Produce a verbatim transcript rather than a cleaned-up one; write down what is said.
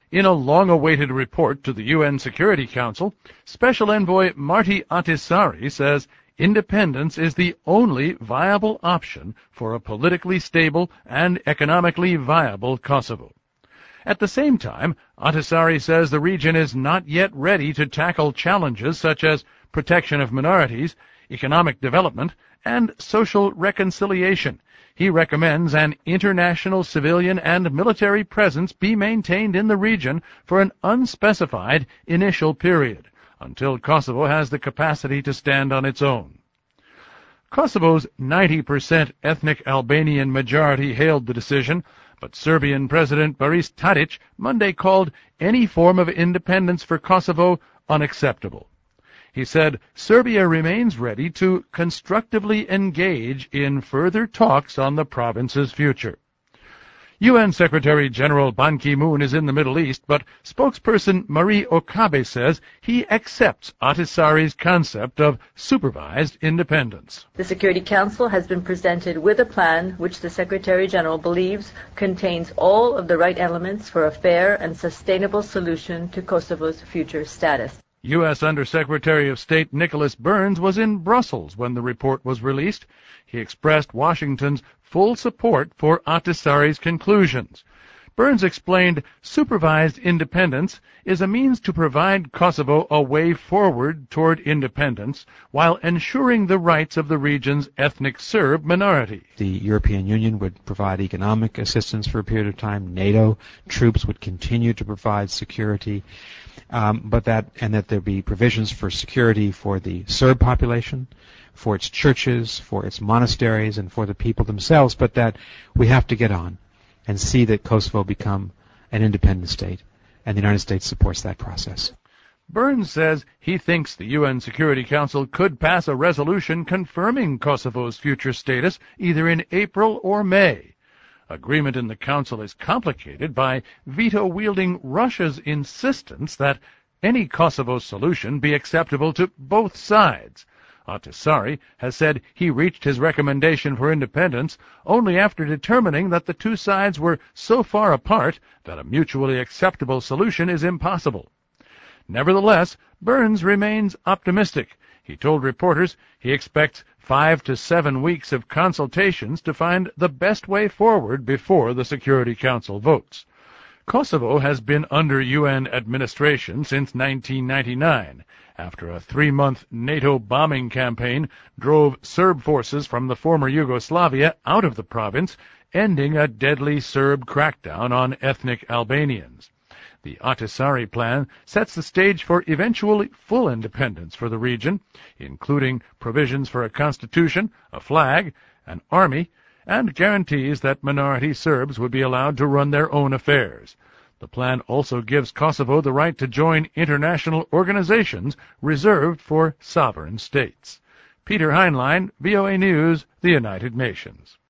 In a long-awaited report to the U N Security Council, Special Envoy Marty Ahtisaari says independence is the only viable option for a politically stable and economically viable Kosovo. At the same time, Ahtisaari says the region is not yet ready to tackle challenges such as protection of minorities, economic development, and social reconciliation. He recommends an international civilian and military presence be maintained in the region for an unspecified initial period, until Kosovo has the capacity to stand on its own. Kosovo's ninety percent ethnic Albanian majority hailed the decision, but Serbian President Boris Tadic Monday called any form of independence for Kosovo unacceptable. He said Serbia remains ready to constructively engage in further talks on the province's future. U N Secretary-General Ban Ki-moon is in the Middle East, but spokesperson Marie Okabe says he accepts Ahtisaari's concept of supervised independence. The Security Council has been presented with a plan which the Secretary-General believes contains all of the right elements for a fair and sustainable solution to Kosovo's future status. U S Undersecretary of State Nicholas Burns was in Brussels when the report was released. He expressed Washington's full support for Ahtisaari's conclusions. Burns explained supervised independence is a means to provide Kosovo a way forward toward independence while ensuring the rights of the region's ethnic Serb minority. The European Union would provide economic assistance for a period of time. NATO troops would continue to provide security. Um, but that, and that there be provisions for security for the Serb population, for its churches, for its monasteries, and for the people themselves, but that we have to get on and see that Kosovo become an independent state, and the United States supports that process. Burns says he thinks the U N Security Council could pass a resolution confirming Kosovo's future status either in April or May. Agreement in the Council is complicated by veto-wielding Russia's insistence that any Kosovo solution be acceptable to both sides. Ahtisaari has said he reached his recommendation for independence only after determining that the two sides were so far apart that a mutually acceptable solution is impossible. Nevertheless, Burns remains optimistic. He told reporters he expects five to seven weeks of consultations to find the best way forward before the Security Council votes. Kosovo has been under U N administration since nineteen ninety-nine, after a three-month NATO bombing campaign drove Serb forces from the former Yugoslavia out of the province, ending a deadly Serb crackdown on ethnic Albanians. The Ahtisaari plan sets the stage for eventual full independence for the region, including provisions for a constitution, a flag, an army, and guarantees that minority Serbs would be allowed to run their own affairs. The plan also gives Kosovo the right to join international organizations reserved for sovereign states. Peter Heinlein, V O A News, the United Nations.